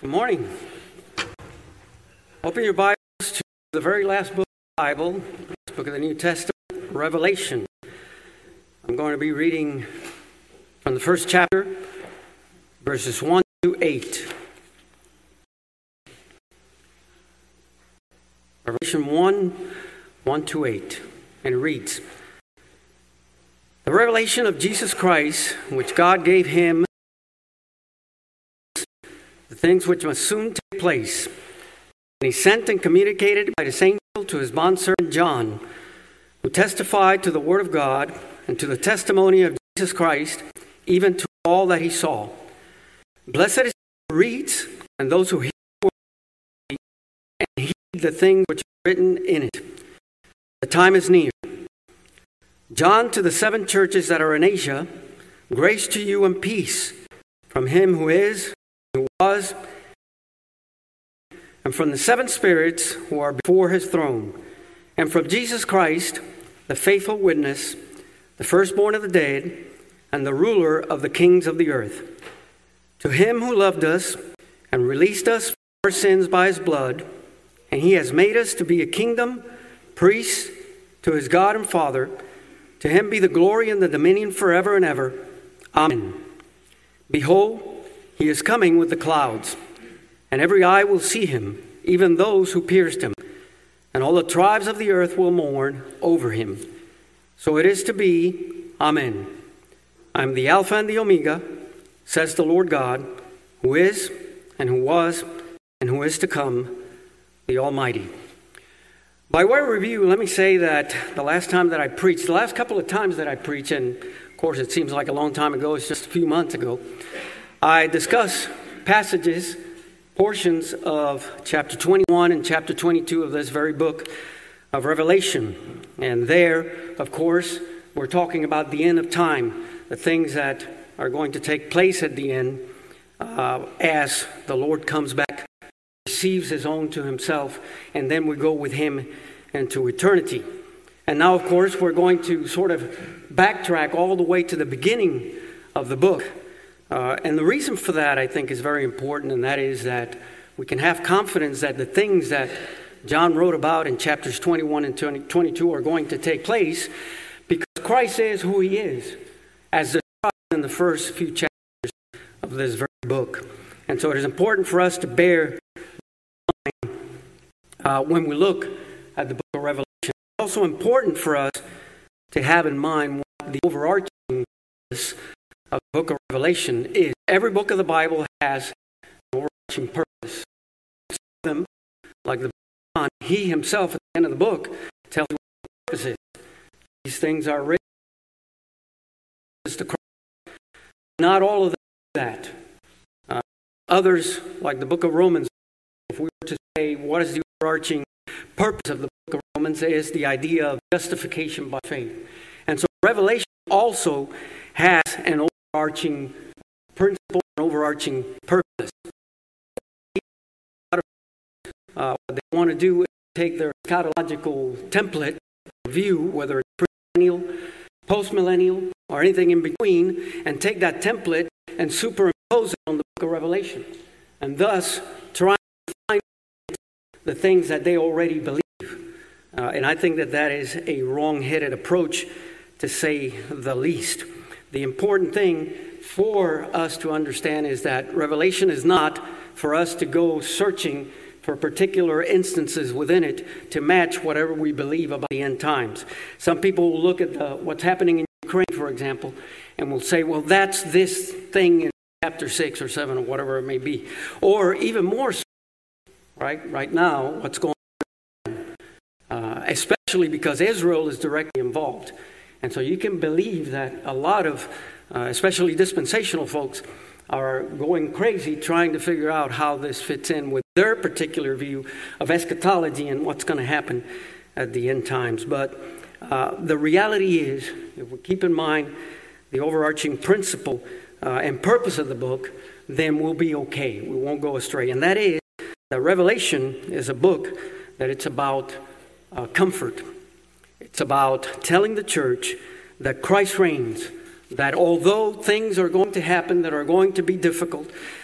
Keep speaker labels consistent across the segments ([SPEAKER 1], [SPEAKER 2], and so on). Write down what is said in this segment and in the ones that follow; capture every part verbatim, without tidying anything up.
[SPEAKER 1] Good morning. Open your Bibles to the very last book of the Bible, the book of the New Testament, Revelation. I'm going to be reading from the first chapter, verses one to eight. Revelation one, one to eight. And it reads, "The revelation of Jesus Christ, which God gave him, the things which must soon take place. And he sent and communicated by his angel to his bondservant John, who testified to the word of God and to the testimony of Jesus Christ, even to all that he saw. Blessed is he who reads, and those who hear the word and heed the things which are written in it. The time is near. John, to the seven churches that are in Asia, grace to you and peace from him who is, who was, and from the seven spirits who are before his throne, and from Jesus Christ, the faithful witness, the firstborn of the dead, and the ruler of the kings of the earth. To him who loved us and released us from our sins by his blood, and he has made us to be a kingdom, priests to his God and Father, to him be the glory and the dominion forever and ever. Amen. Behold, he is coming with the clouds, and every eye will see him, even those who pierced him, and all the tribes of the earth will mourn over him. So it is to be. Amen. I am the Alpha and the Omega, says the Lord God, who is, and who was, and who is to come, the Almighty." By way of review, let me say that the last time that I preached, the last couple of times that I preached, and of course it seems like a long time ago, it's just a few months ago, I discuss passages, portions of chapter twenty-one and chapter twenty-two of this very book of Revelation. And there, of course, we're talking about the end of time, the things that are going to take place at the end uh, as the Lord comes back, receives his own to himself, and then we go with him into eternity. And now, of course, we're going to sort of backtrack all the way to the beginning of the book. Uh, and the reason for that, I think, is very important, and that is that we can have confidence that the things that John wrote about in chapters twenty-one and twenty-two are going to take place because Christ is who he is, as described in the first few chapters of this very book. And so it is important for us to bear in mind uh, when we look at the book of Revelation. It's also important for us to have in mind what the overarching purpose of the book of Revelation is. Every book of the Bible has an overarching purpose. Some of them, like the book of John, he himself at the end of the book tells you what the purpose is. These things are written to Christ. Not all of them do that. Uh, others, like the book of Romans, if we were to say what is the overarching purpose of the book of Romans, is the idea of justification by faith. And so Revelation also has an overarching principle, an overarching purpose. Uh, what they want to do is take their eschatological template view, whether it's pre-millennial, post-millennial, or anything in between, and take that template and superimpose it on the book of Revelation, and thus try to find the things that they already believe. Uh, and I think that that is a wrong-headed approach, to say the least. The important thing for us to understand is that Revelation is not for us to go searching for particular instances within it to match whatever we believe about the end times. Some people will look at the, what's happening in Ukraine, for example, and will say, well, that's this thing in chapter six or seven or whatever it may be. Or even more so, right, right now, what's going on, uh, especially because Israel is directly involved. And so you can believe that a lot of, uh, especially dispensational folks, are going crazy trying to figure out how this fits in with their particular view of eschatology and what's going to happen at the end times. But uh, the reality is, if we keep in mind the overarching principle uh, and purpose of the book, then we'll be okay. We won't go astray. And that is that Revelation is a book that it's about uh, comfort. It's about telling the church that Christ reigns, that although things are going to happen that are going to be difficult,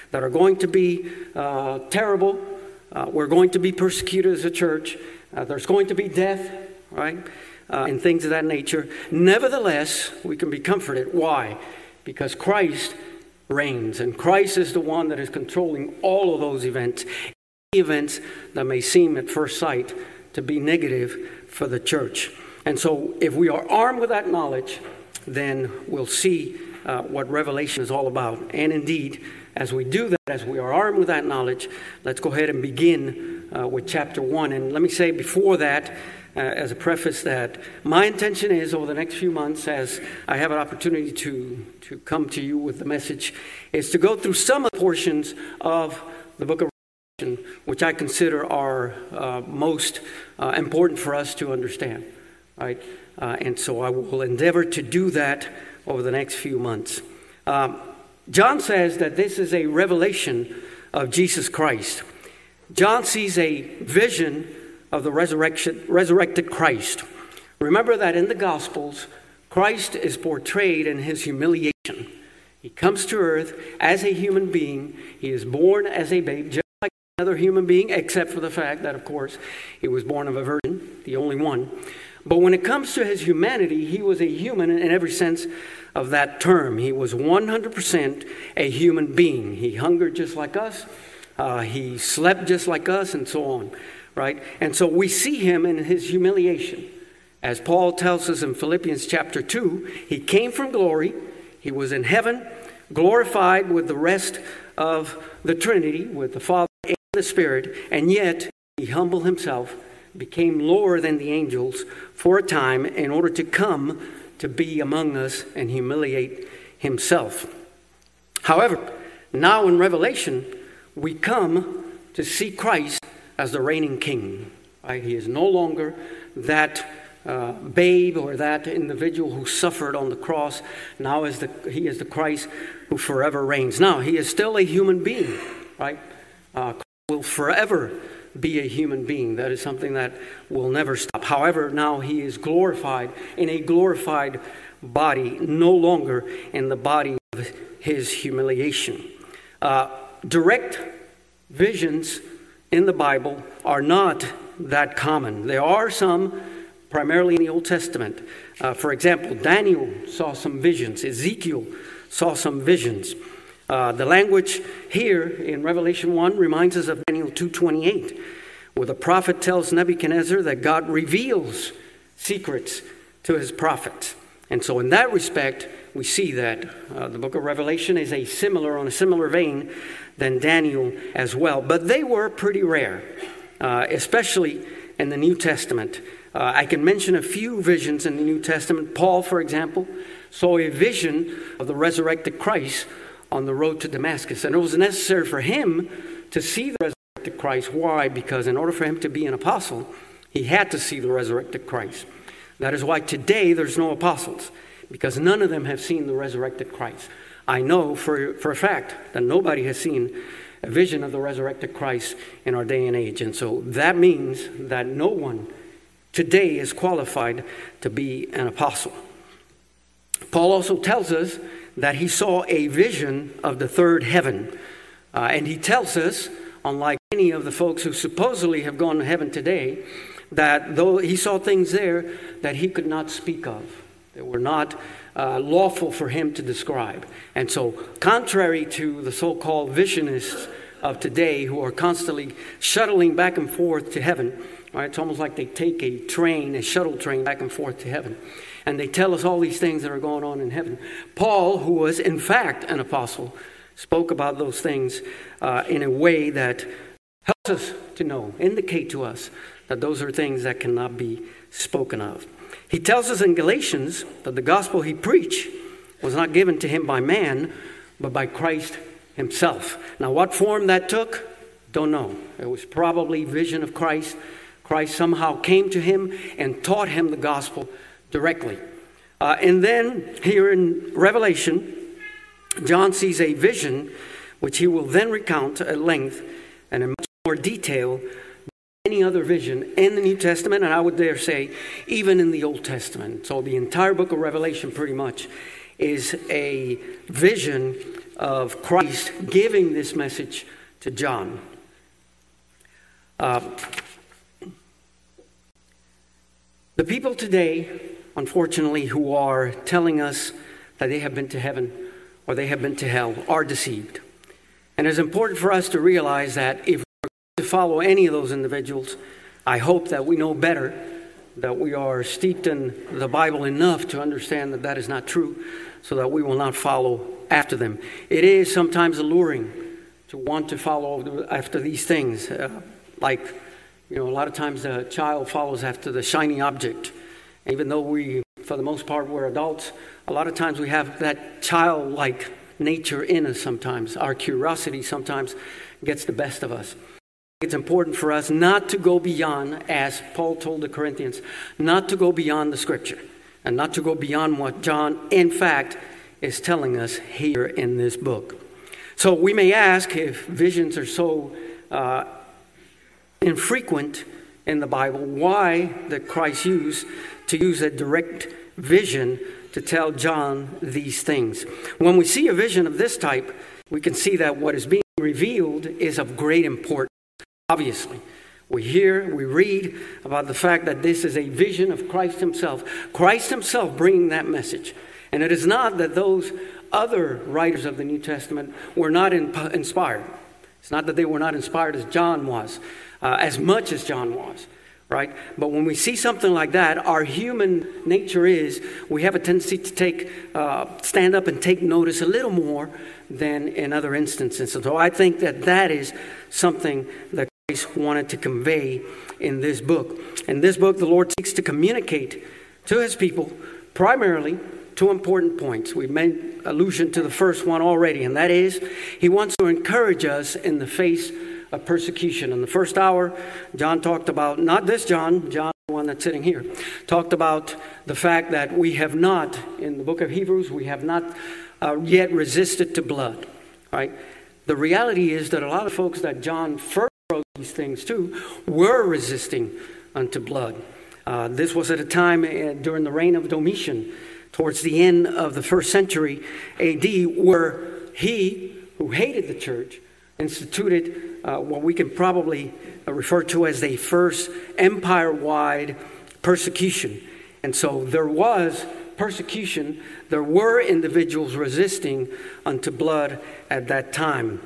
[SPEAKER 1] that are going to be uh, terrible. Uh, we're going to be persecuted as a church. Uh, there's going to be death, right? Uh, and things of that nature. Nevertheless, we can be comforted. Why? Because Christ reigns, and Christ is the one that is controlling all of those events. Events that may seem at first sight to be negative for the church. And so if we are armed with that knowledge, then we'll see uh, what Revelation is all about. And indeed, as we do that, as we are armed with that knowledge, let's go ahead and begin uh, with chapter one. And let me say before that, uh, as a preface, that my intention is over the next few months, as I have an opportunity to, to come to you with the message, is to go through some of the portions of the book of Revelation, which I consider are uh, most uh, important for us to understand. Right? Uh, and so I will endeavor to do that over the next few months. Um, John says that this is a revelation of Jesus Christ. John sees a vision of the resurrection, resurrected Christ. Remember that in the Gospels, Christ is portrayed in his humiliation. He comes to earth as a human being. He is born as a babe, just like another human being, except for the fact that, of course, he was born of a virgin, the only one. But when it comes to his humanity, he was a human in every sense of that term. He was one hundred percent a human being. He hungered just like us. Uh, he slept just like us, and so on, right? And so we see him in his humiliation. As Paul tells us in Philippians chapter two, he came from glory. He was in heaven, glorified with the rest of the Trinity, with the Father and the Spirit, and yet he humbled himself, became lower than the angels for a time in order to come to be among us and humiliate himself. However, now in Revelation, we come to see Christ as the reigning king. Right? He is no longer that uh, babe or that individual who suffered on the cross. Now is the, he is the Christ who forever reigns. Now, he is still a human being, right? Uh, will forever be a human being. That is something that will never stop. However, now he is glorified in a glorified body, no longer in the body of his humiliation. Uh, direct visions in the Bible are not that common. There are some, primarily in the Old Testament. Uh, for example, Daniel saw some visions. Ezekiel saw some visions. Uh, the language here in Revelation one reminds us of Daniel two twenty-eight, where the prophet tells Nebuchadnezzar that God reveals secrets to his prophets. And so in that respect, we see that uh, the book of Revelation is a similar, on a similar vein than Daniel as well. But they were pretty rare, uh, especially in the New Testament. Uh, I can mention a few visions in the New Testament. Paul, for example, saw a vision of the resurrected Christ on the road to Damascus. And it was necessary for him to see the resurrected Christ. Why? Because in order for him to be an apostle, he had to see the resurrected Christ. That is why today there's no apostles, because none of them have seen the resurrected Christ. I know for, for a fact that nobody has seen a vision of the resurrected Christ in our day and age. And so that means that no one today is qualified to be an apostle. Paul also tells us that he saw a vision of the third heaven. Uh, and he tells us, unlike many of the folks who supposedly have gone to heaven today, that though he saw things there that he could not speak of, that were not uh, lawful for him to describe. And so, contrary to the so-called visionists of today who are constantly shuttling back and forth to heaven, right? It's almost like they take a train, a shuttle train back and forth to heaven. And they tell us all these things that are going on in heaven. Paul, who was in fact an apostle, spoke about those things uh, in a way that helps us to know, indicate to us that those are things that cannot be spoken of. He tells us in Galatians that the gospel he preached was not given to him by man, but by Christ himself. Now, what form that took, don't know. It was probably vision of Christ. Christ somehow came to him and taught him the gospel directly. Uh, and then here in Revelation, John sees a vision which he will then recount at length and in much more detail than any other vision in the New Testament, and I would dare say even in the Old Testament. So the entire book of Revelation pretty much is a vision of Christ giving this message to John. Uh, the people today, unfortunately, who are telling us that they have been to heaven or they have been to hell are deceived. And it's important for us to realize that if we're going to follow any of those individuals, I hope that we know better, that we are steeped in the Bible enough to understand that that is not true, so that we will not follow after them. It is sometimes alluring to want to follow after these things. Uh, like, you know, a lot of times the child follows after the shiny object. Even though we, for the most part, we're adults, a lot of times we have that childlike nature in us sometimes. Our curiosity sometimes gets the best of us. It's important for us not to go beyond, as Paul told the Corinthians, not to go beyond the Scripture and not to go beyond what John, in fact, is telling us here in this book. So we may ask, if visions are so uh, infrequent in the Bible, why did Christ use to use a direct vision to tell John these things? When we see a vision of this type, we can see that what is being revealed is of great importance. Obviously, we hear, we read about the fact that this is a vision of Christ himself. Christ himself bringing that message. And it is not that those other writers of the New Testament were not in, inspired. It's not that they were not inspired as John was, uh, as much as John was, right? But when we see something like that, our human nature is we have a tendency to take, uh, stand up and take notice a little more than in other instances. So I think that that is something that Christ wanted to convey in this book. In this book, the Lord seeks to communicate to his people primarily two important points. We've made allusion to the first one already, and that is he wants to encourage us in the face of persecution. In the first hour, John talked about, not this John, John, the one that's sitting here, talked about the fact that we have not, in the book of Hebrews, we have not uh, yet resisted to blood, right? The reality is that a lot of folks that John first wrote these things to were resisting unto blood. Uh, this was at a time uh, during the reign of Domitian, towards the end of the first century A D, where he, who hated the church, instituted uh, what we can probably uh, refer to as the first empire-wide persecution. And so there was persecution. There were individuals resisting unto blood at that time.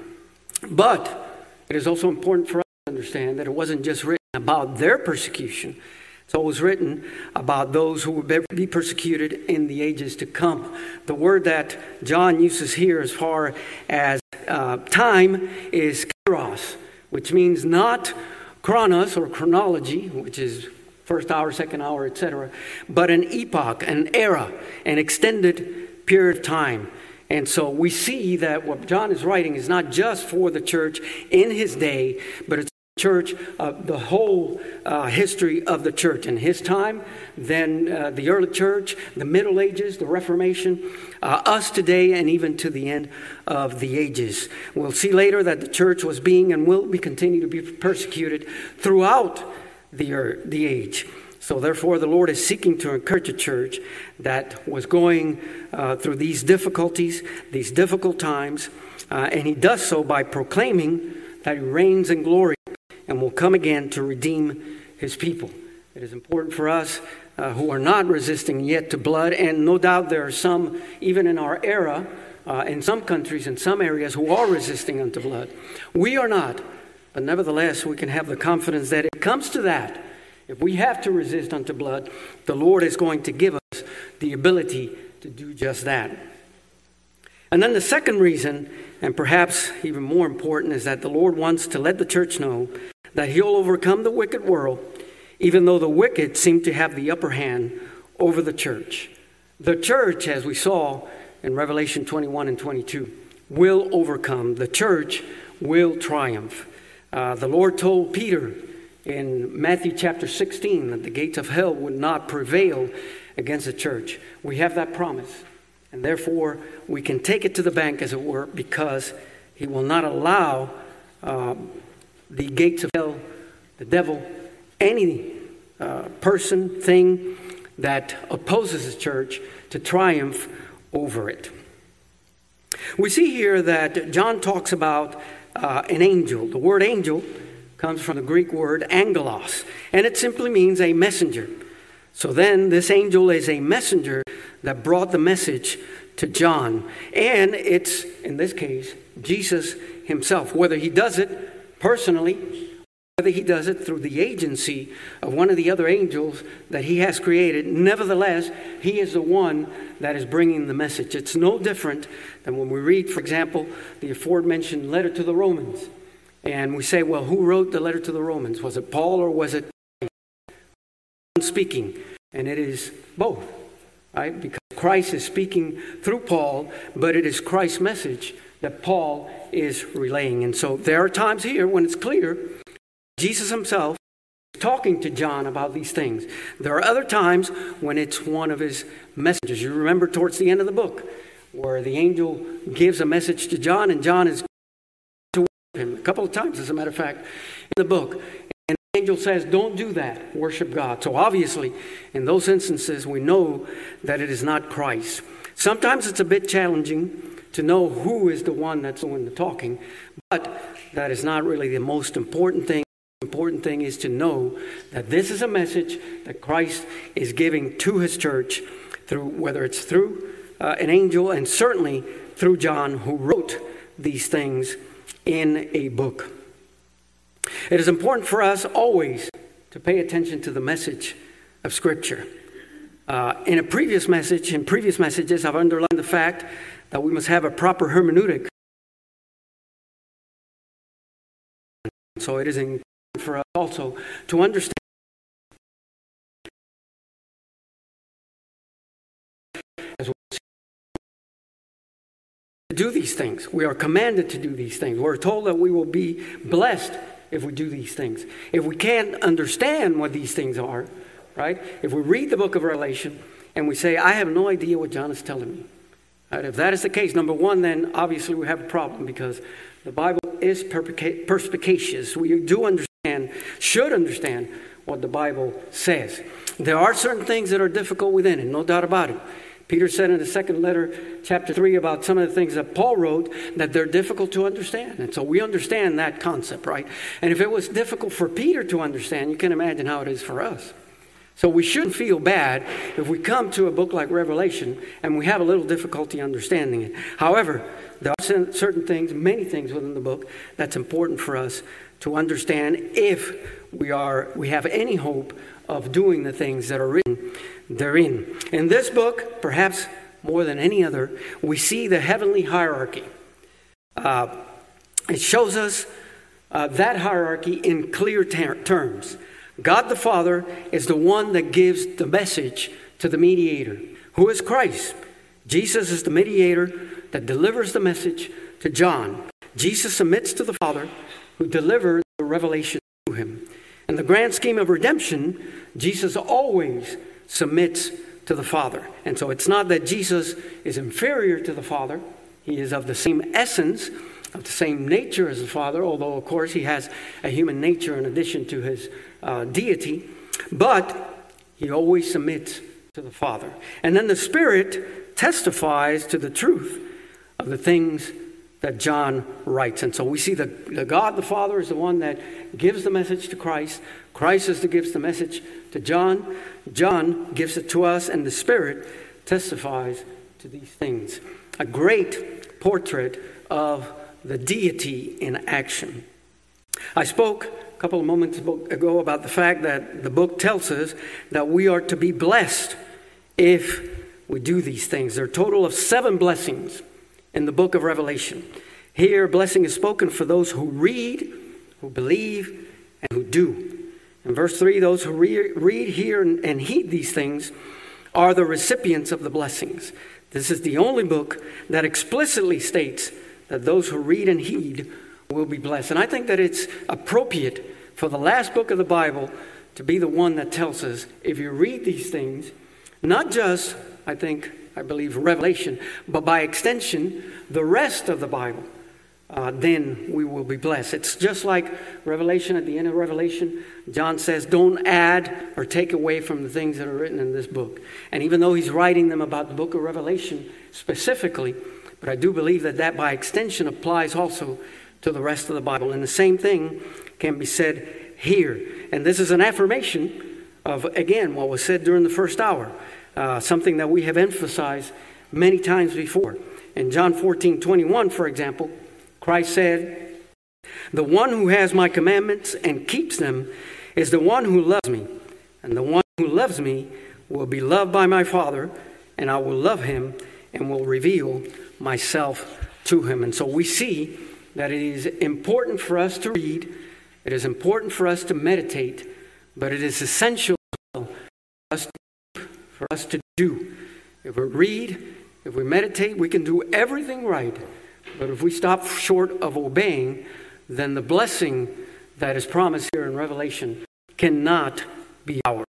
[SPEAKER 1] But it is also important for us to understand that it wasn't just written about their persecution. So it was written about those who would be persecuted in the ages to come. The word that John uses here as far as uh, time is kairos, which means not chronos or chronology, which is first hour, second hour, et cetera, but an epoch, an era, an extended period of time. And so we see that what John is writing is not just for the church in his day, but it's church, uh, the whole uh, history of the church in his time, then uh, the early church, the Middle Ages, the Reformation, uh, us today, and even to the end of the ages. We'll see later that the church was being and will be continue to be persecuted throughout the, er- the age. So therefore, the Lord is seeking to encourage a church that was going uh, through these difficulties, these difficult times, uh, and he does so by proclaiming that he reigns in glory and will come again to redeem his people. It is important for us uh, who are not resisting yet to blood, and no doubt there are some, even in our era, uh, in some countries, in some areas, who are resisting unto blood. We are not, but nevertheless, we can have the confidence that it comes to that. If we have to resist unto blood, the Lord is going to give us the ability to do just that. And then the second reason, and perhaps even more important, is that the Lord wants to let the church know that he'll overcome the wicked world, even though the wicked seem to have the upper hand over the church. The church, as we saw in Revelation twenty-one and twenty-two, will overcome. The church will triumph. Uh, the Lord told Peter in Matthew chapter sixteen that the gates of hell would not prevail against the church. We have that promise. And therefore, we can take it to the bank, as it were, because he will not allow uh, the gates of hell, the devil, any uh, person, thing that opposes the church to triumph over it. We see here that John talks about uh, an angel. The word angel comes from the Greek word angelos, and it simply means a messenger. So then this angel is a messenger that brought the message to John. And it's, in this case, Jesus himself. Whether he does it personally, whether he does it through the agency of one of the other angels that he has created, nevertheless, he is the one that is bringing the message. It's no different than when we read, for example, the aforementioned letter to the Romans. And we say, well, who wrote the letter to the Romans? Was it Paul or was it speaking? And it is both, right? Because Christ is speaking through Paul, but it is Christ's message that Paul is relaying. And so there are times here when it's clear Jesus himself is talking to John about these things. There are other times when it's one of his messengers. You remember towards the end of the book where the angel gives a message to John, and John is to him a couple of times, as a matter of fact, in the book. And the angel says, don't do that, worship God. So obviously, in those instances, we know that it is not Christ. Sometimes it's a bit challenging to know who is the one that's doing the talking, but that is not really the most important thing. The important thing is to know that this is a message that Christ is giving to his church, through whether it's through uh, an angel and certainly through John, who wrote these things in a book. It is important for us always to pay attention to the message of Scripture. Uh, in a previous message, in previous messages, I've underlined the fact that we must have a proper hermeneutic. So it is important for us also to understand as well to do these things. We are commanded to do these things. We're told that we will be blessed if we do these things. If we can't understand what these things are, right? If we read the book of Revelation and we say, I have no idea what John is telling me. Right? If that is the case, number one, then obviously we have a problem, because the Bible is perspicacious. We do understand, should understand what the Bible says. There are certain things that are difficult within it, no doubt about it. Peter said in the second letter, chapter three, about some of the things that Paul wrote, that they're difficult to understand. And so we understand that concept, right? And if it was difficult for Peter to understand, you can imagine how it is for us. So we shouldn't feel bad if we come to a book like Revelation and we have a little difficulty understanding it. However, there are certain things, many things within the book that's important for us to understand if we are we have any hope of doing the things that are written therein. In this book, perhaps more than any other, we see the heavenly hierarchy. Uh, it shows us uh, that hierarchy in clear ter- terms. God the Father is the one that gives the message to the mediator, who is Christ. Jesus is the mediator that delivers the message to John. Jesus submits to the Father, who delivers the revelation to him. In the grand scheme of redemption, Jesus always submits to the Father. And so it's not that Jesus is inferior to the Father. He is of the same essence, of the same nature as the Father, although, of course, he has a human nature in addition to his uh, deity. But he always submits to the Father. And then the Spirit testifies to the truth of the things that John writes. And so we see the, the God the Father is the one that gives the message to Christ. Christ is the gives the message to John. John gives it to us, and the Spirit testifies to these things. A great portrait of the deity in action. I spoke a couple of moments ago about the fact that the book tells us that we are to be blessed if we do these things. There are a total of seven blessings in the book of Revelation. Here, blessing is spoken for those who read, who believe, and who do. In verse three, those who re- read, hear, and, and heed these things are the recipients of the blessings. This is the only book that explicitly states that those who read and heed will be blessed. And I think that it's appropriate for the last book of the Bible to be the one that tells us, if you read these things, not just, I think, I believe, Revelation, but by extension, the rest of the Bible, uh, then we will be blessed. It's just like Revelation. At the end of Revelation, John says, don't add or take away from the things that are written in this book. And even though he's writing them about the book of Revelation specifically, but I do believe that that by extension applies also to the rest of the Bible. And the same thing can be said here. And this is an affirmation of, again, what was said during the first hour, uh, something that we have emphasized many times before. In John fourteen twenty-one, for example, Christ said, the one who has my commandments and keeps them is the one who loves me. And the one who loves me will be loved by my Father, and I will love him and will reveal myself to him. And so we see that it is important for us to read, it is important for us to meditate, but it is essential for us to, for us to do. If we read, if we meditate, we can do everything right. But if we stop short of obeying, then the blessing that is promised here in Revelation cannot be ours.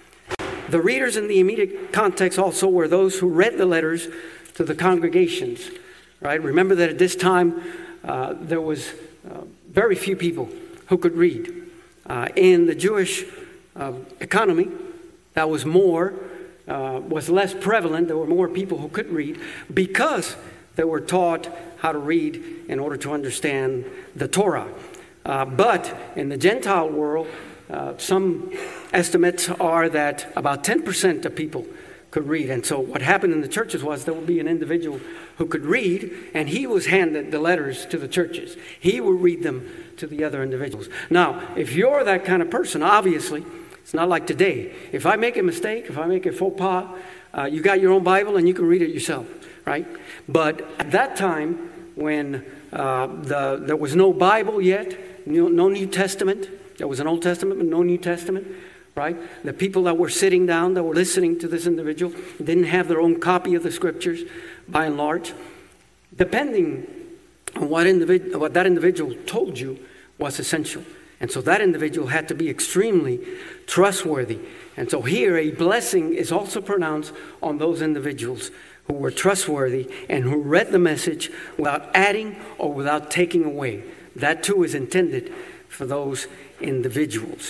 [SPEAKER 1] The readers in the immediate context also were those who read the letters to the congregations. Right? Remember that at this time, uh, there was uh, very few people who could read. Uh, in the Jewish uh, economy, that was more, uh, was less prevalent. There were more people who could read because they were taught how to read in order to understand the Torah. Uh, but in the Gentile world, uh, some estimates are that about ten percent of people could read. And so what happened in the churches was there would be an individual who could read, and he was handed the letters to the churches. He would read them to the other individuals. Now, if you're that kind of person, obviously, it's not like today. If I make a mistake, if I make a faux pas, uh, you got your own Bible and you can read it yourself, right? But at that time, when uh, the, there was no Bible yet, no, no New Testament, there was an Old Testament, but no New Testament, right? The people that were sitting down, that were listening to this individual, didn't have their own copy of the scriptures, by and large. Depending on what, individ- what that individual told you was essential. And so that individual had to be extremely trustworthy. And so here a blessing is also pronounced on those individuals who were trustworthy and who read the message without adding or without taking away. That too is intended for those individuals.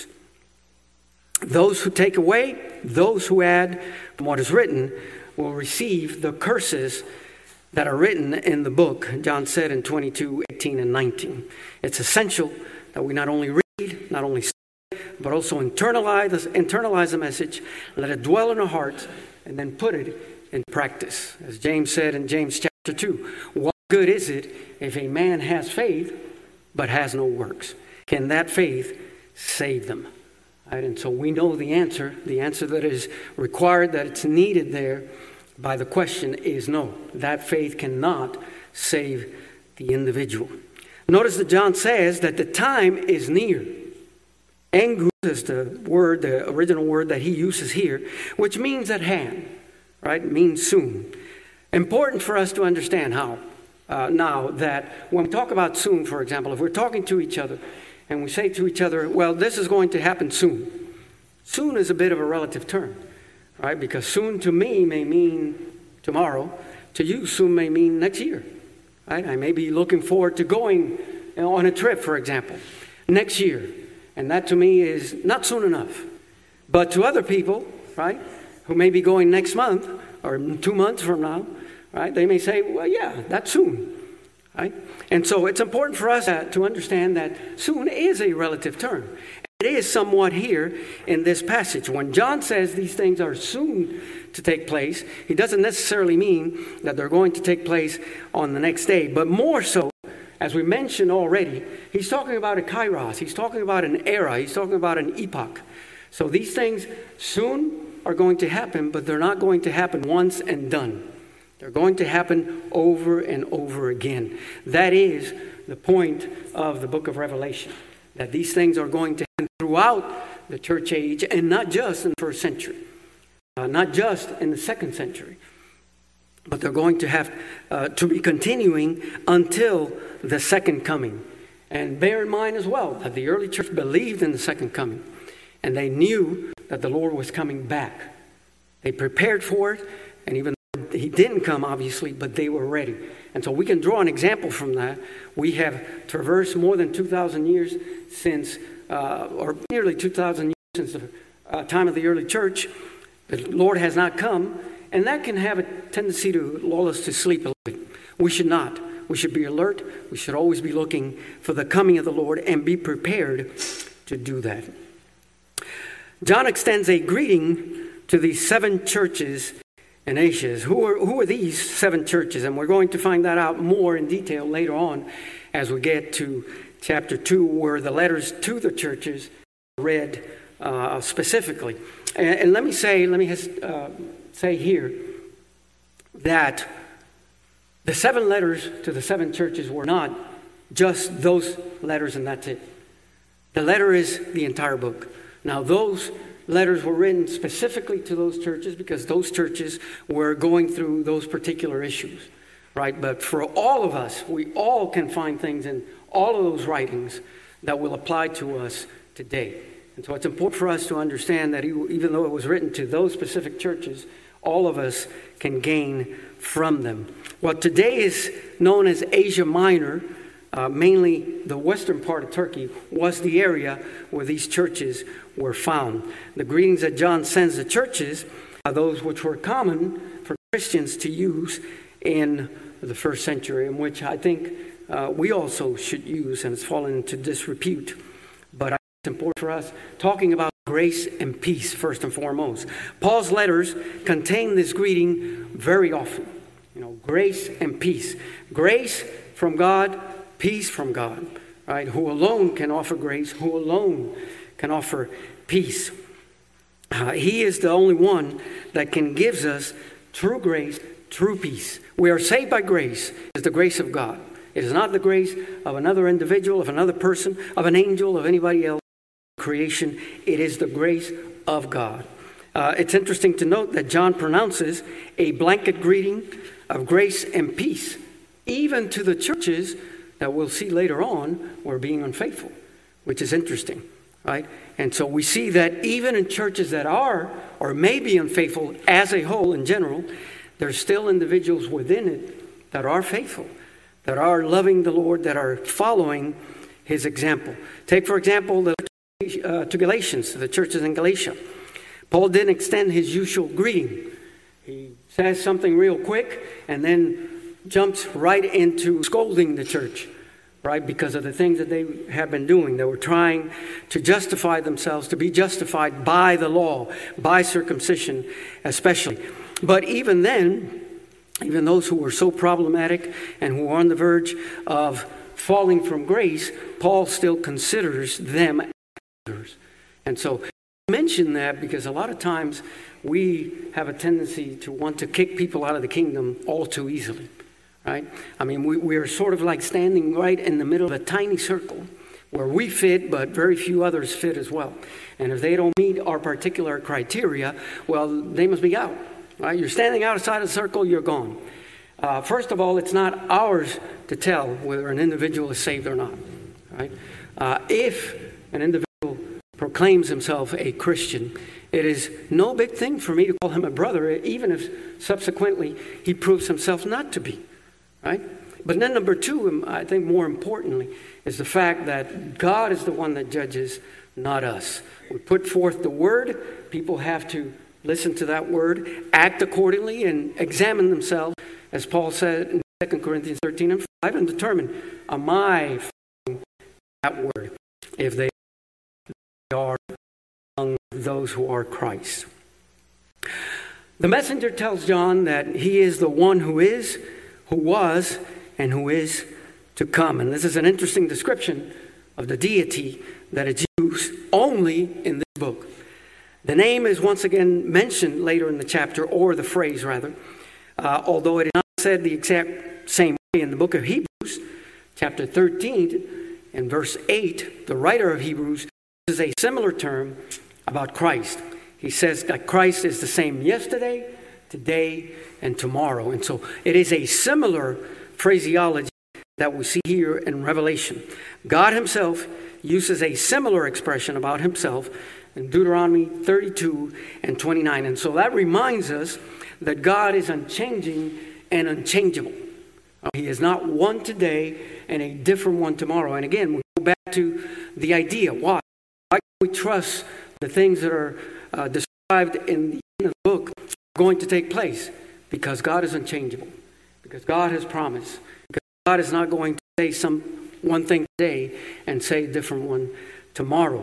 [SPEAKER 1] Those who take away, those who add from what is written, will receive the curses that are written in the book, John said in twenty-two, eighteen, and nineteen. It's essential that we not only read, not only study, but also internalize, internalize the message, let it dwell in our hearts, and then put it in practice. As James said in James chapter two, what good is it if a man has faith but has no works? Can that faith save them? Right? And so we know the answer. The answer that is required, that it's needed there by the question is no. That faith cannot save the individual. Notice that John says that the time is near. Engus is the word, the original word that he uses here, which means at hand, right? It means soon. Important for us to understand how. Uh, now that when we talk about soon, for example, if we're talking to each other and we say to each other, well, this is going to happen soon. Soon is a bit of a relative term, right? Because soon to me may mean tomorrow. To you, soon may mean next year, right? I may be looking forward to going on a trip, for example, next year. And that to me is not soon enough. But to other people, right, who may be going next month or two months from now, right, they may say, well, yeah, that's soon, right? And so it's important for us to understand that soon is a relative term. It is somewhat here in this passage. When John says these things are soon to take place, he doesn't necessarily mean that they're going to take place on the next day, but more so, as we mentioned already, he's talking about a kairos. He's talking about an era. He's talking about an epoch. So these things soon are going to happen, but they're not going to happen once and done. They're going to happen over and over again. That is the point of the book of Revelation, that these things are going to happen throughout the church age, and not just in the first century, uh, not just in the second century, but they're going to have uh, to be continuing until the second coming. And bear in mind as well that the early church believed in the second coming, and they knew that the Lord was coming back. They prepared for it, and even though he didn't come, obviously, but they were ready. And so we can draw an example from that. We have traversed more than two thousand years since, uh, or nearly two thousand years since the uh, time of the early church. The Lord has not come, and that can have a tendency to lull us to sleep a little bit. We should not. We should be alert. We should always be looking for the coming of the Lord and be prepared to do that. John extends a greeting to these seven churches in Asia. Who are, who are these seven churches? And we're going to find that out more in detail later on as we get to chapter two, where the letters to the churches are read uh, specifically. And, and let me say, let me uh, say here that the seven letters to the seven churches were not just those letters and that's it. The letter is the entire book. Now, those letters were written specifically to those churches because those churches were going through those particular issues, right? But for all of us, we all can find things in all of those writings that will apply to us today. And so it's important for us to understand that even though it was written to those specific churches, all of us can gain from them. What today is known as Asia Minor, uh, mainly the western part of Turkey, was the area where these churches were found. The greetings that John sends the churches are those which were common for Christians to use in the first century, and which I think uh, we also should use, and it's fallen into disrepute. But I think it's important for us talking about grace and peace first and foremost. Paul's letters contain this greeting very often. You know, grace and peace. Grace from God, peace from God, right? Who alone can offer grace, who alone can offer peace. Uh, he is the only one that can give us true grace, true peace. We are saved by grace. It is the grace of God. It is not the grace of another individual, of another person, of an angel, of anybody else. Creation. It is the grace of God. Uh, it's interesting to note that John pronounces a blanket greeting of grace and peace, even to the churches that we'll see later on were being unfaithful, which is interesting, right? And so we see that even in churches that are or may be unfaithful as a whole in general, there's still individuals within it that are faithful, that are loving the Lord, that are following his example. Take, for example, the uh, to Galatians, to the churches in Galatia. Paul didn't extend his usual greeting. He says something real quick and then jumps right into scolding the church, right? Because of the things that they have been doing. They were trying to justify themselves, to be justified by the law, by circumcision especially. But even then, even those who were so problematic and who were on the verge of falling from grace, Paul still considers them. And so I mention that because a lot of times we have a tendency to want to kick people out of the kingdom all too easily, right? I mean, we, we are sort of like standing right in the middle of a tiny circle where we fit, but very few others fit as well. And if they don't meet our particular criteria, well, they must be out, right? You're standing outside of the circle, you're gone. Uh, first of all, it's not ours to tell whether an individual is saved or not, right? Uh, if an individual proclaims himself a Christian, it is no big thing for me to call him a brother, even if subsequently he proves himself not to be, right? But then number two, I think more importantly, is the fact that God is the one that judges, not us. We put forth the word. People have to listen to that word, act accordingly, and examine themselves, as Paul said in Second Corinthians thirteen and five, and determine, am I following that word? If they are among those who are Christ. The messenger tells John that he is the one who is, who was, and who is to come. And this is an interesting description of the deity that is used only in this book. The name is once again mentioned later in the chapter, or the phrase rather, uh, although it is not said the exact same way in the book of Hebrews, chapter thirteen, and verse eight, the writer of Hebrews is a similar term about Christ. He says that Christ is the same yesterday, today, and tomorrow. And so it is a similar phraseology that we see here in Revelation. God himself uses a similar expression about himself in Deuteronomy thirty-two and twenty-nine. And so that reminds us that God is unchanging and unchangeable. He is not one today and a different one tomorrow. And again, we go back to the idea. Why? Why can we trust the things that are uh, described in the end of the book are going to take place? Because God is unchangeable. Because God has promised. Because God is not going to say some one thing today and say a different one tomorrow.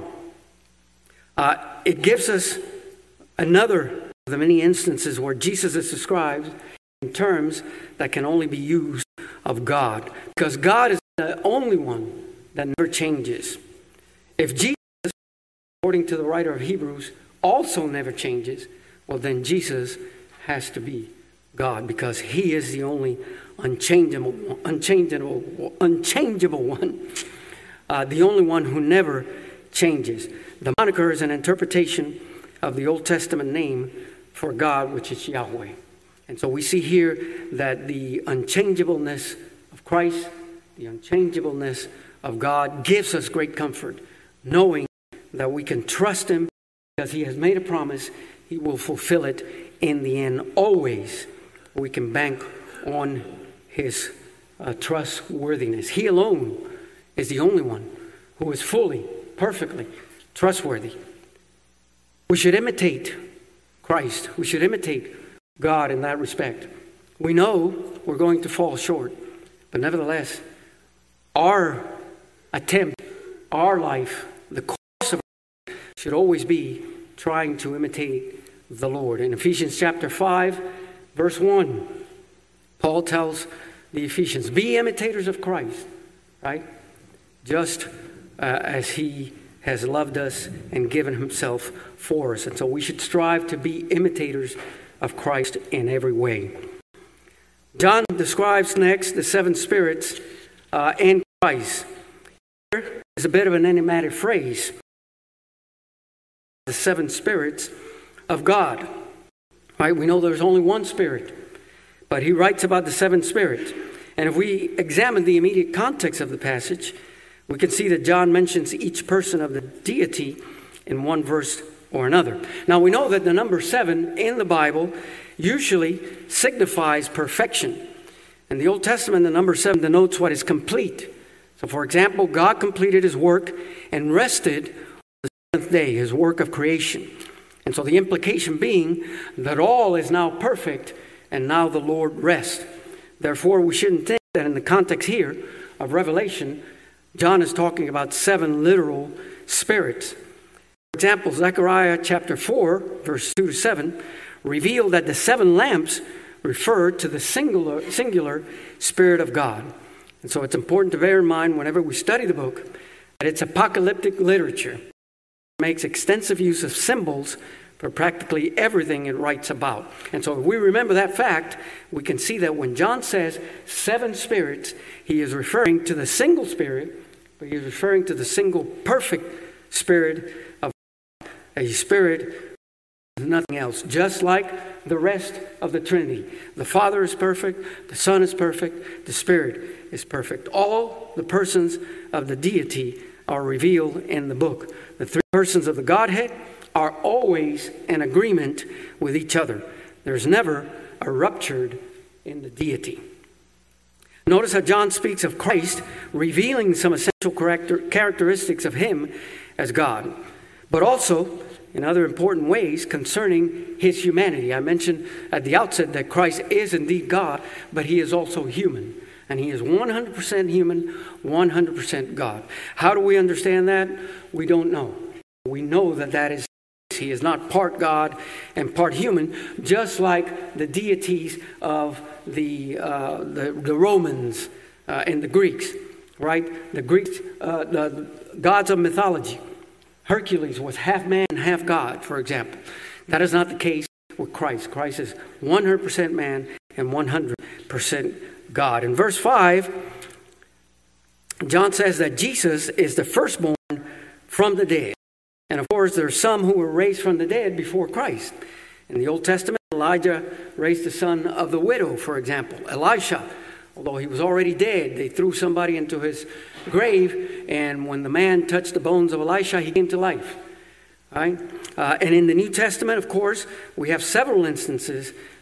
[SPEAKER 1] Uh, it gives us another of the many instances where Jesus is described in terms that can only be used of God. Because God is the only one that never changes. If Jesus, according to the writer of Hebrews, also never changes, well then Jesus has to be God, because he is the only unchangeable, unchangeable, unchangeable one. Uh, the only one who never changes. The moniker is an interpretation of the Old Testament name for God, which is Yahweh. And so we see here that the unchangeableness of Christ, the unchangeableness of God gives us great comfort, knowing that we can trust him because he has made a promise. He will fulfill it in the end. Always we can bank on his uh, trustworthiness. He alone is the only one who is fully, perfectly trustworthy. We should imitate Christ. We should imitate God in that respect. We know we're going to fall short, but nevertheless, our attempt, our life, the course of our life should always be trying to imitate the Lord. In Ephesians chapter five, verse one, Paul tells the Ephesians, be imitators of Christ, right? Just uh, as he has loved us and given himself for us. And so we should strive to be imitators of Christ in every way. John describes next the seven spirits uh, and Christ. Here is a bit of an enigmatic phrase. The seven spirits of God. Right? We know there's only one spirit, but he writes about the seven spirits. And if we examine the immediate context of the passage, we can see that John mentions each person of the deity in one verse or another. Now we know that the number seven in the Bible usually signifies perfection. In the Old Testament, the number seven denotes what is complete. So for example, God completed his work and rested on the seventh day, his work of creation. And so the implication being that all is now perfect and now the Lord rests. Therefore, we shouldn't think that in the context here of Revelation, John is talking about seven literal spirits. For example, Zechariah chapter four, verse two to seven, revealed that the seven lamps refer to the singular, singular Spirit of God. And so it's important to bear in mind whenever we study the book that it's apocalyptic literature. It makes extensive use of symbols for practically everything it writes about. And so if we remember that fact, we can see that when John says seven spirits, he is referring to the single Spirit, but he is referring to the single perfect Spirit of God. A Spirit is nothing else, just like the rest of the Trinity. The Father is perfect, the Son is perfect, the Spirit is perfect. All the persons of the deity are revealed in the book. The three persons of the Godhead are always in agreement with each other. There's never a rupture in the deity. Notice how John speaks of Christ, revealing some essential character, characteristics of him as God, but also in other important ways concerning his humanity. I mentioned at the outset that Christ is indeed God, but he is also human. And he is one hundred percent human, one hundred percent God. How do we understand that? We don't know. We know that that is he is not part God and part human, just like the deities of the uh, the, the Romans uh, and the Greeks, right? The Greeks, uh, the gods of mythology. Hercules was half man and half God, for example. That is not the case with Christ. Christ is one hundred percent man and one hundred percent God. In verse five, John says that Jesus is the firstborn from the dead. And of course, there are some who were raised from the dead before Christ. In the Old Testament, Elijah raised the son of the widow, for example. Elisha, although he was already dead, they threw somebody into his grave, and when the man touched the bones of Elisha, he came to life. Right? Uh, and in the New Testament, of course, we have several instances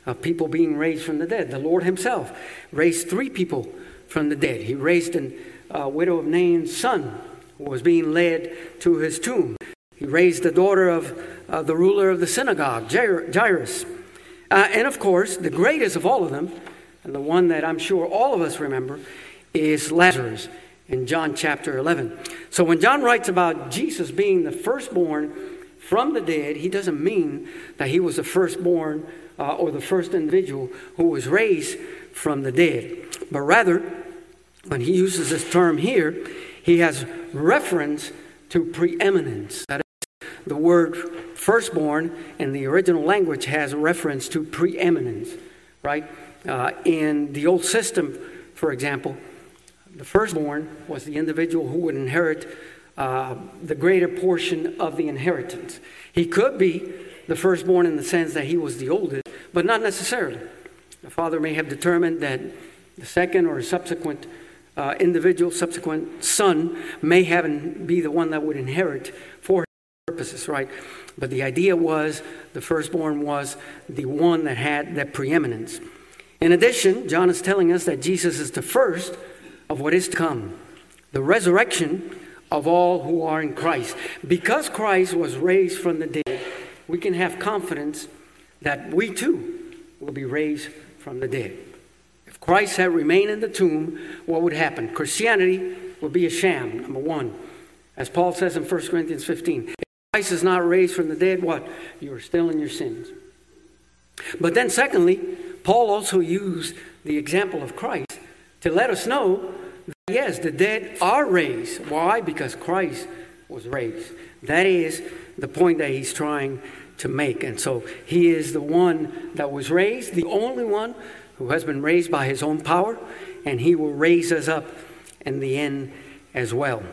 [SPEAKER 1] of people being raised from the dead. The Lord himself raised three people from the dead. He raised a uh, widow of Nain's son who was being led to his tomb. He raised the daughter of uh, the ruler of the synagogue, Jairus. Uh, and of course, the greatest of all of them, and the one that I'm sure all of us remember, is Lazarus in John chapter eleven. So when John writes about Jesus being the firstborn from the dead, he doesn't mean that he was the firstborn uh, or the first individual who was raised from the dead. But rather, when he uses this term here, he has reference to preeminence. That is, the word firstborn in the original language has reference to preeminence, right? Uh, in the old system, for example, the firstborn was the individual who would inherit uh, the greater portion of the inheritance. He could be the firstborn in the sense that he was the oldest, but not necessarily. The father may have determined that the second or subsequent uh, individual, subsequent son, may have be the one that would inherit for his purposes, right? But the idea was the firstborn was the one that had that preeminence. In addition, John is telling us that Jesus is the first of what is to come, the resurrection of all who are in Christ. Because Christ was raised from the dead, we can have confidence that we too will be raised from the dead. If Christ had remained in the tomb, what would happen? Christianity would be a sham, number one. As Paul says in First Corinthians fifteen, if Christ is not raised from the dead, what? You are still in your sins. But then secondly, Paul also used the example of Christ to let us know that, yes, the dead are raised. Why? Because Christ was raised. That is the point that he's trying to make. And so he is the one that was raised, the only one who has been raised by his own power, and he will raise us up in the end as well.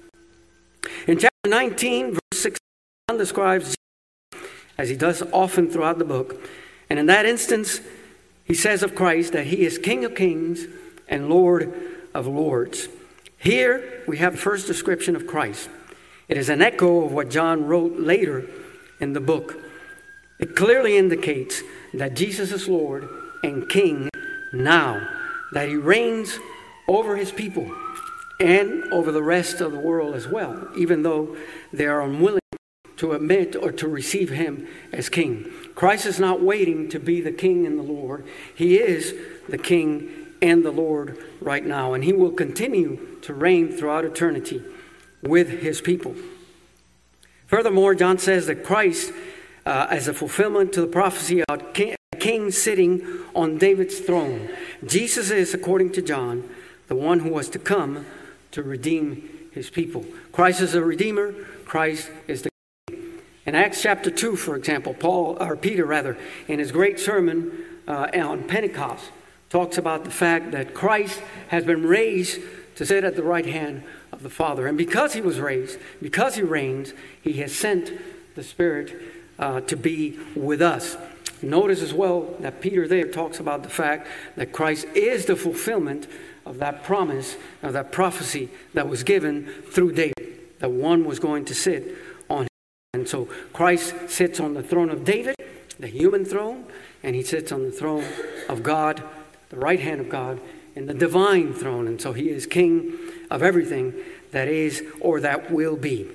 [SPEAKER 1] In chapter nineteen, verse six, John describes Jesus, as he does often throughout the book. And in that instance, he says of Christ that he is King of Kings and Lord of Lords. Here we have the first description of Christ. It is an echo of what John wrote later in the book. It clearly indicates that Jesus is Lord and King now, that he reigns over his people and over the rest of the world as well, even though they are unwilling to admit or to receive him as king. Christ is not waiting to be the king and the Lord. He is the king and the Lord right now, and he will continue to reign throughout eternity with his people. Furthermore, John says that Christ, uh, as a fulfillment to the prophecy about king, a king sitting on David's throne, Jesus is, according to John, the one who was to come to redeem his people. Christ is a redeemer. Christ is the In Acts chapter two, for example, Paul, or Peter rather, in his great sermon uh, on Pentecost, talks about the fact that Christ has been raised to sit at the right hand of the Father. And because he was raised, because he reigns, he has sent the Spirit uh, to be with us. Notice as well that Peter there talks about the fact that Christ is the fulfillment of that promise, of that prophecy that was given through David, that one was going to sit on. And so Christ sits on the throne of David, the human throne, and he sits on the throne of God, the right hand of God, in the divine throne. And so he is king of everything that is or that will be.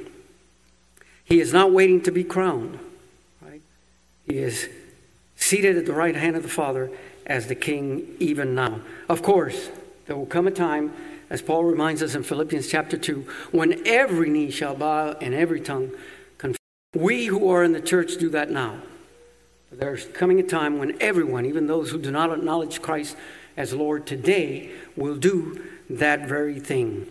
[SPEAKER 1] He is not waiting to be crowned, right? He is seated at the right hand of the Father as the king even now. Of course, there will come a time, as Paul reminds us in Philippians chapter two, when every knee shall bow and every tongue confess. We who are in the church do that now. There's coming a time when everyone, even those who do not acknowledge Christ as Lord today, will do that very thing.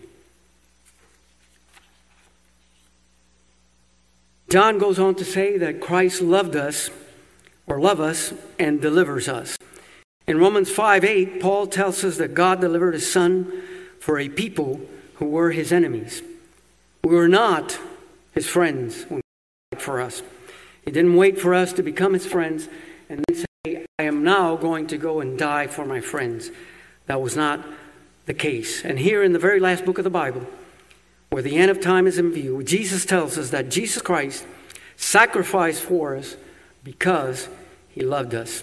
[SPEAKER 1] John goes on to say that Christ loved us, or love us, and delivers us. In Romans five eight, Paul tells us that God delivered his Son for a people who were his enemies. We were not his friends when he died for us. He didn't wait for us to become his friends and then say, I am now going to go and die for my friends. That was not the case. And here in the very last book of the Bible, where the end of time is in view, Jesus tells us that Jesus Christ sacrificed for us because he loved us.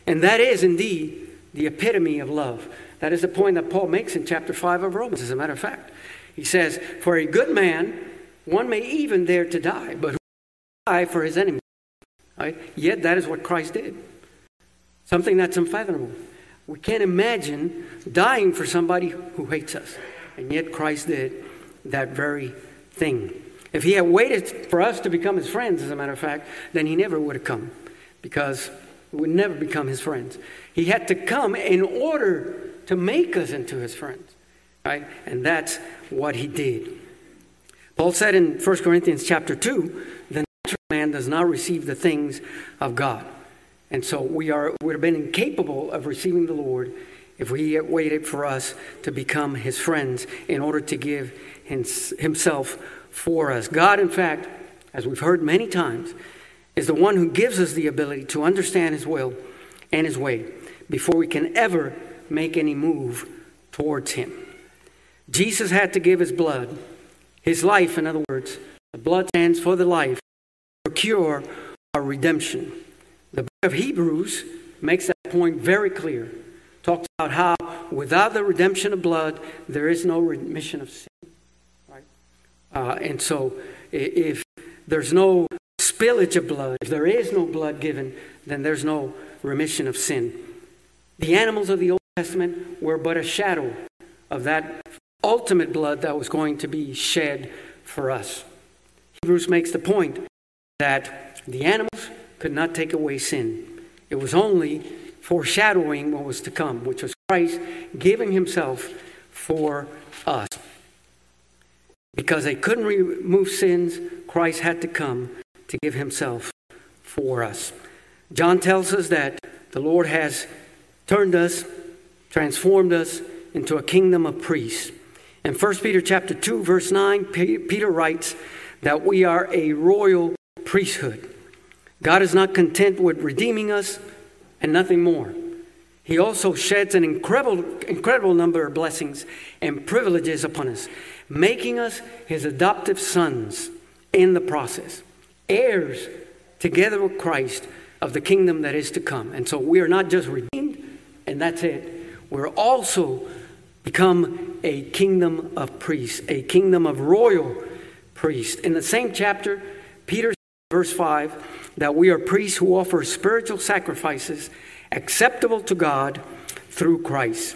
[SPEAKER 1] And that is indeed the epitome of love. That is the point that Paul makes in chapter five of Romans, as a matter of fact. He says, for a good man, one may even dare to die, but who will die for his enemy? Right? Yet that is what Christ did. Something that's unfathomable. We can't imagine dying for somebody who hates us. And yet Christ did that very thing. If he had waited for us to become his friends, as a matter of fact, then he never would have come, because we would never become his friends. He had to come in order to make us into his friends. Right? And that's what he did. Paul said in First Corinthians chapter two, the natural man does not receive the things of God. And so we are would have been incapable of receiving the Lord if he had waited for us to become his friends in order to give himself for us. God, in fact, as we've heard many times, is the one who gives us the ability to understand his will and his way before we can ever make any move towards him. Jesus had to give his blood, his life, in other words. The blood stands for the life, to procure our redemption. The book of Hebrews makes that point very clear. Talks about how without the redemption of blood, there is no remission of sin. Right? Uh, and so if there's no spillage of blood, if there is no blood given, then there's no remission of sin. The animals of the Old Testament were but a shadow of that ultimate blood that was going to be shed for us. Hebrews makes the point that the animals could not take away sin. It was only foreshadowing what was to come, which was Christ giving himself for us. Because they couldn't remove sins, Christ had to come to give himself for us. John tells us that the Lord has turned us, transformed us into a kingdom of priests. In First Peter chapter two, verse nine, Peter writes that we are a royal priesthood. God is not content with redeeming us and nothing more. He also sheds an incredible, incredible number of blessings and privileges upon us, making us his adoptive sons in the process, heirs together with Christ of the kingdom that is to come. And so we are not just redeemed, and that's it. We're also become a kingdom of priests, a kingdom of royal priests. In the same chapter, Peter says in verse five that we are priests who offer spiritual sacrifices acceptable to God through Christ.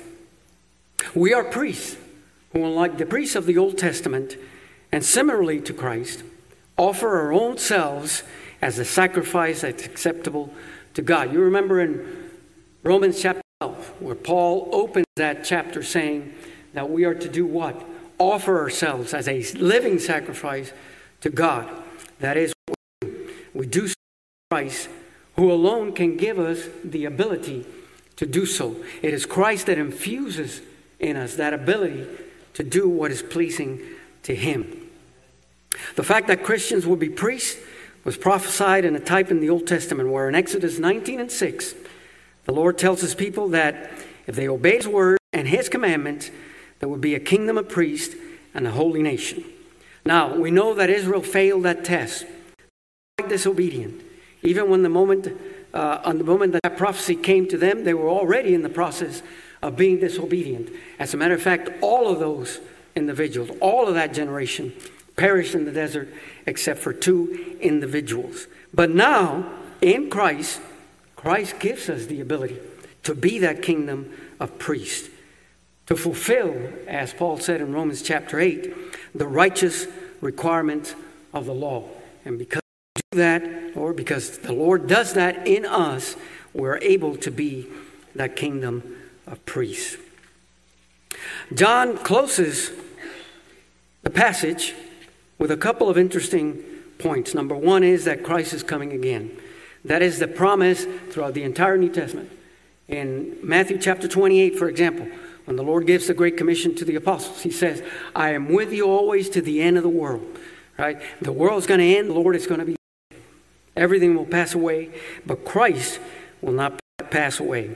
[SPEAKER 1] We are priests who, unlike the priests of the Old Testament, and similarly to Christ, offer our own selves as a sacrifice that's acceptable to God. You remember in Romans chapter twelve, where Paul opens that chapter saying that we are to do what? Offer ourselves as a living sacrifice to God. That is what we do. We do so for Christ, who alone can give us the ability to do so. It is Christ that infuses in us that ability to do what is pleasing to him. The fact that Christians will be priests was prophesied in a type in the Old Testament, where in Exodus nineteen and six, the Lord tells his people that if they obey his word and his commandments, there would be a kingdom of priests and a holy nation. Now, we know that Israel failed that test. They were disobedient. Even when the moment, uh, on the moment that, that prophecy came to them, they were already in the process of being disobedient. As a matter of fact, all of those individuals, all of that generation, perished in the desert except for two individuals. But now, in Christ, Christ gives us the ability to be that kingdom of priests, to fulfill, as Paul said in Romans chapter eight, the righteous requirements of the law. And because we do that, or because the Lord does that in us, we're able to be that kingdom of priests. John closes the passage with a couple of interesting points. Number one is that Christ is coming again. That is the promise throughout the entire New Testament. In Matthew chapter twenty-eight, for example, when the Lord gives the Great Commission to the apostles, he says, I am with you always to the end of the world. Right? The world's going to end. The Lord is going to be. Everything will pass away, but Christ will not pass away.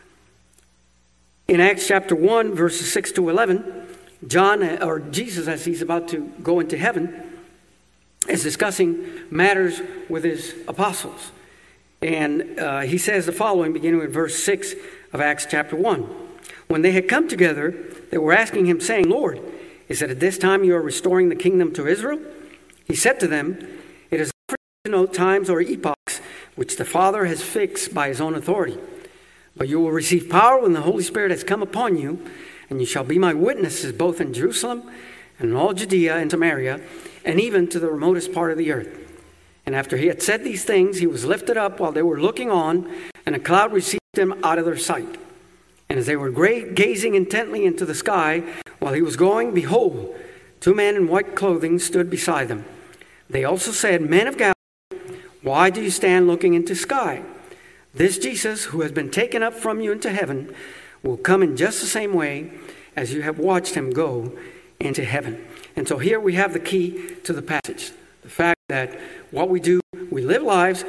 [SPEAKER 1] In Acts chapter one, verses six to eleven, John, or Jesus, as he's about to go into heaven, is discussing matters with his apostles. And uh, he says the following, beginning with verse six of Acts chapter one. When they had come together, they were asking him, saying, Lord, is it at this time you are restoring the kingdom to Israel? He said to them, it is not for you to know times or epochs which the Father has fixed by his own authority. But you will receive power when the Holy Spirit has come upon you, and you shall be my witnesses both in Jerusalem and in all Judea and Samaria, and even to the remotest part of the earth. And after he had said these things, he was lifted up while they were looking on, and a cloud received him out of their sight. And as they were great, gazing intently into the sky, while he was going, behold, two men in white clothing stood beside them. They also said, Men of Galilee, why do you stand looking into the sky? This Jesus, who has been taken up from you into heaven, will come in just the same way as you have watched him go into heaven. And so here we have the key to the passage. The fact that what we do, we live lives,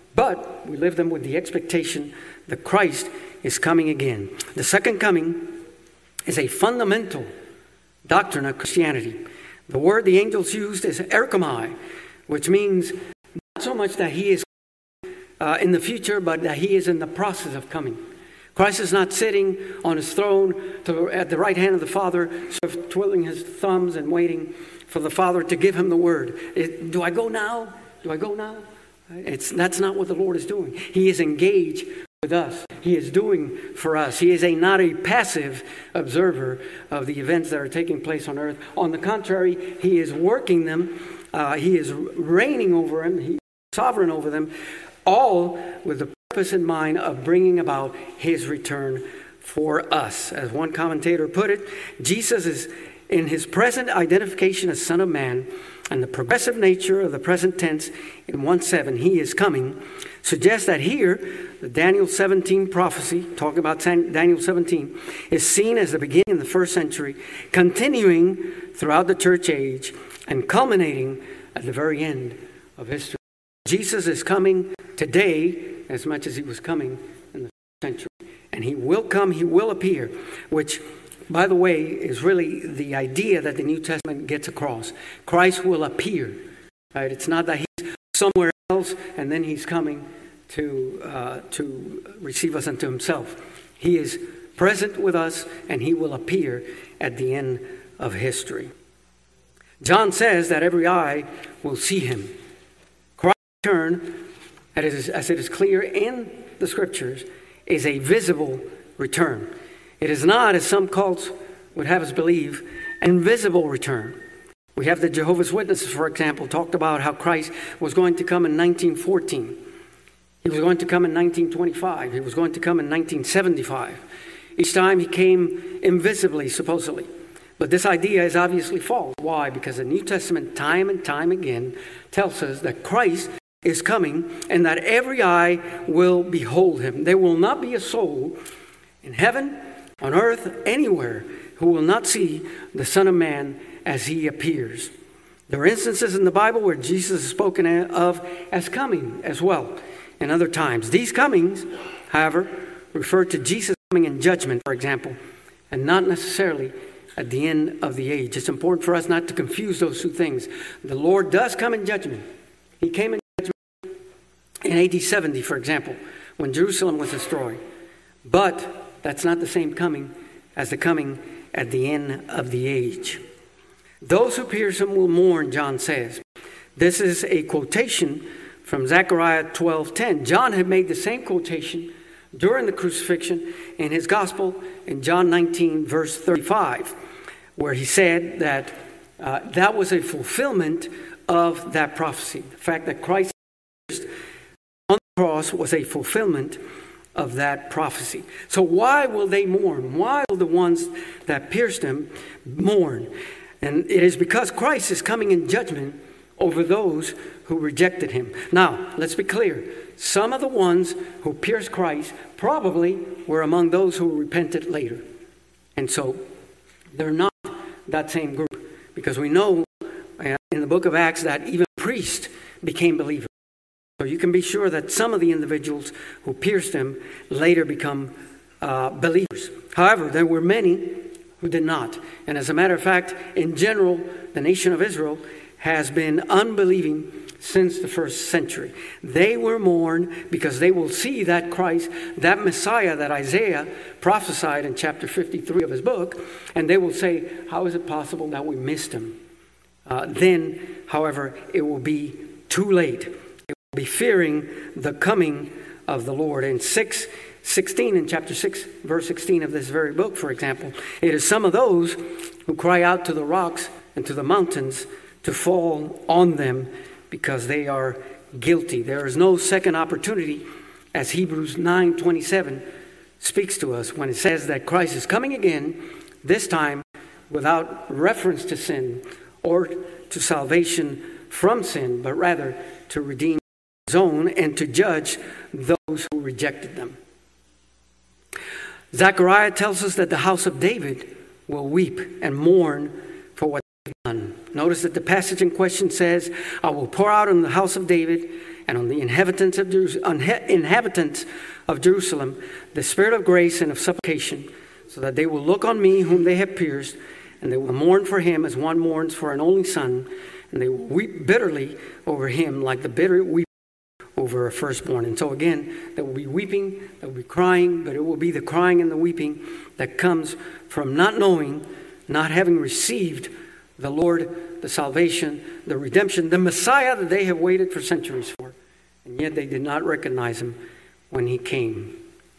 [SPEAKER 1] but we live them with the expectation that Christ is coming again. The second coming is a fundamental doctrine of Christianity. The word the angels used is erchomai, which means not so much that he is uh, in the future, but that he is in the process of coming. Christ is not sitting on his throne to, at the right hand of the Father, sort of twiddling his thumbs and waiting for the Father to give him the word. It, do I go now? Do I go now? It's, that's not what the Lord is doing. He is engaged with us. He is doing for us. He is a not a passive observer of the events that are taking place on earth. On the contrary, he is working them. Uh, he is reigning over them. He is sovereign over them, all with the purpose in mind of bringing about his return for us. As one commentator put it, Jesus is in his present identification as Son of Man and the progressive nature of the present tense in one seven, he is coming, suggests that here, the Daniel seventeen prophecy, talking about Daniel seventeen, is seen as the beginning in the first century, continuing throughout the church age, and culminating at the very end of history. Jesus is coming today as much as he was coming in the first century. And he will come, he will appear, which, by the way, is really the idea that the New Testament gets across. Christ will appear. Right? It's not that he's somewhere else and then he's coming to uh, to receive us unto himself. He is present with us and he will appear at the end of history. John says that every eye will see him. Christ's return, as it is clear in the scriptures, is a visible return. It is not, as some cults would have us believe, an invisible return. We have the Jehovah's Witnesses, for example, talked about how Christ was going to come in nineteen fourteen. He was going to come in nineteen twenty-five. He was going to come in nineteen seventy-five. Each time he came invisibly, supposedly. But this idea is obviously false. Why? Because the New Testament time and time again tells us that Christ is coming and that every eye will behold him. There will not be a soul in heaven, on earth, anywhere, who will not see the Son of Man as he appears. There are instances in the Bible where Jesus is spoken of as coming as well in other times. These comings, however, refer to Jesus coming in judgment, for example, and not necessarily at the end of the age. It's important for us not to confuse those two things. The Lord does come in judgment. He came in judgment in A D seventy, for example, when Jerusalem was destroyed. But that's not the same coming as the coming at the end of the age. Those who pierce him will mourn, John says. This is a quotation from Zechariah twelve ten. John had made the same quotation during the crucifixion in his gospel in John nineteen, verse thirty-five, where he said that uh, that was a fulfillment of that prophecy. The fact that Christ on the cross was a fulfillment of that prophecy. So why will they mourn? Why will the ones that pierced him mourn? And it is because Christ is coming in judgment over those who rejected him. Now, let's be clear. Some of the ones who pierced Christ probably were among those who repented later. And so they're not that same group, because we know in the book of Acts that even priests became believers. So you can be sure that some of the individuals who pierced him later become uh, believers. However, there were many who did not. And as a matter of fact, in general, the nation of Israel has been unbelieving since the first century. They will mourn because they will see that Christ, that Messiah that Isaiah prophesied in chapter fifty-three of his book, and they will say, how is it possible that we missed him? Uh, then, however, it will be too late. They will be fearing the coming of the Lord. In six sixteen, in chapter six, verse sixteen of this very book, for example, it is some of those who cry out to the rocks and to the mountains to fall on them because they are guilty. There is no second opportunity, as Hebrews nine twenty-seven speaks to us when it says that Christ is coming again, this time without reference to sin or to salvation from sin, but rather to redeem his own and to judge those who rejected them. Zechariah tells us that the house of David will weep and mourn for what they've done. Notice that the passage in question says, I will pour out on the house of David and on the inhabitants of, Jerusalem, inhabitants of Jerusalem the spirit of grace and of supplication, so that they will look on me whom they have pierced, and they will mourn for him as one mourns for an only son, and they will weep bitterly over him like the bitter weep over a firstborn. And so again, there will be weeping, there will be crying, but it will be the crying and the weeping that comes from not knowing, not having received the Lord, the salvation, the redemption, the Messiah that they have waited for centuries for. And yet they did not recognize him when he came.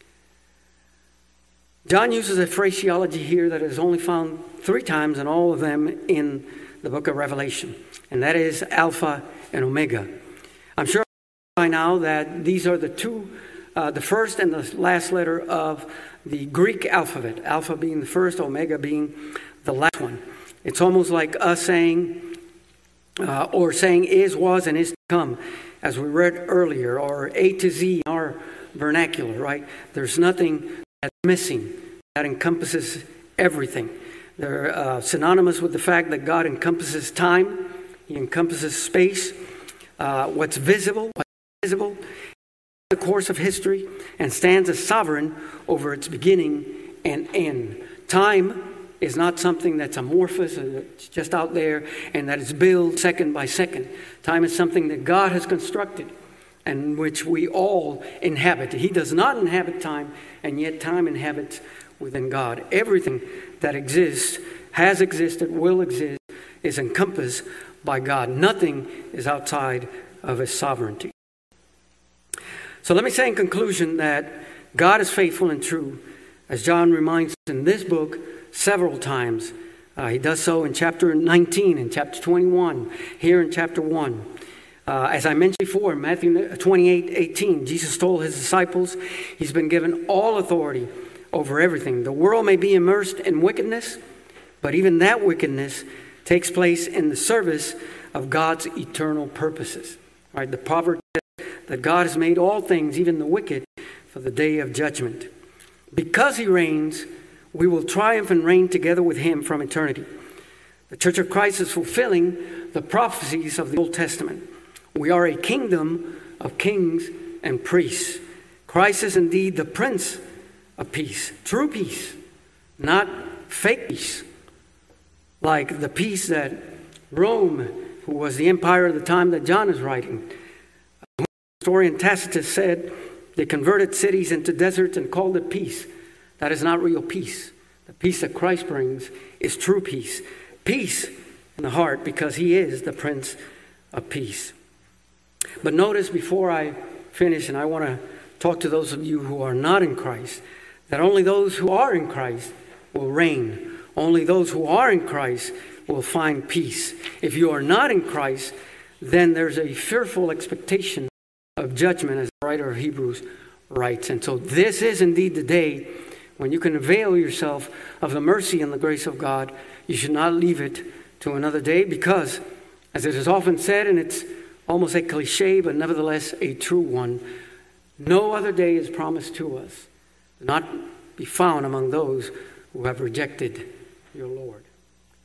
[SPEAKER 1] John uses a phraseology here that is only found three times, and all of them in the book of Revelation. And that is Alpha and Omega. I'm sure by now that these are the two, uh, the first and the last letter of the Greek alphabet. Alpha being the first, Omega being the last one. It's almost like us saying, uh, or saying is, was, and is to come, as we read earlier, or A to Z in our vernacular, right? There's nothing that's missing. That encompasses everything. They're uh, synonymous with the fact that God encompasses time, he encompasses space, uh, what's visible, what's invisible, the course of history, and stands as sovereign over its beginning and end. Time is not something that's amorphous, it's just out there, and that is built second by second. Time is something that God has constructed, and which we all inhabit. He does not inhabit time, and yet time inhabits within God. Everything that exists, has existed, will exist, is encompassed by God. Nothing is outside of his sovereignty. So let me say in conclusion that God is faithful and true, as John reminds us in this book several times. Uh, he does so in chapter nineteen, in chapter twenty-one, here in chapter one. Uh, as I mentioned before, Matthew twenty-eight eighteen, Jesus told his disciples, he's been given all authority over everything. The world may be immersed in wickedness, but even that wickedness takes place in the service of God's eternal purposes. Right? The proverb says that God has made all things, even the wicked, for the day of judgment. Because he reigns, we will triumph and reign together with him from eternity. The Church of Christ is fulfilling the prophecies of the Old Testament. We are a kingdom of kings and priests. Christ is indeed the Prince of Peace, true peace, not fake peace, like the peace that Rome, who was the empire of the time that John is writing, historian Tacitus said they converted cities into deserts and called it peace. That is not real peace. The peace that Christ brings is true peace. Peace in the heart, because he is the Prince of Peace. But notice before I finish, and I want to talk to those of you who are not in Christ, that only those who are in Christ will reign. Only those who are in Christ will find peace. If you are not in Christ, then there's a fearful expectation of judgment, as the writer of Hebrews writes. And so this is indeed the day when you can avail yourself of the mercy and the grace of God. You should not leave it to another day, because, as it is often said, and it's almost a cliche, but nevertheless a true one, no other day is promised to us. Do not be found among those who have rejected your Lord.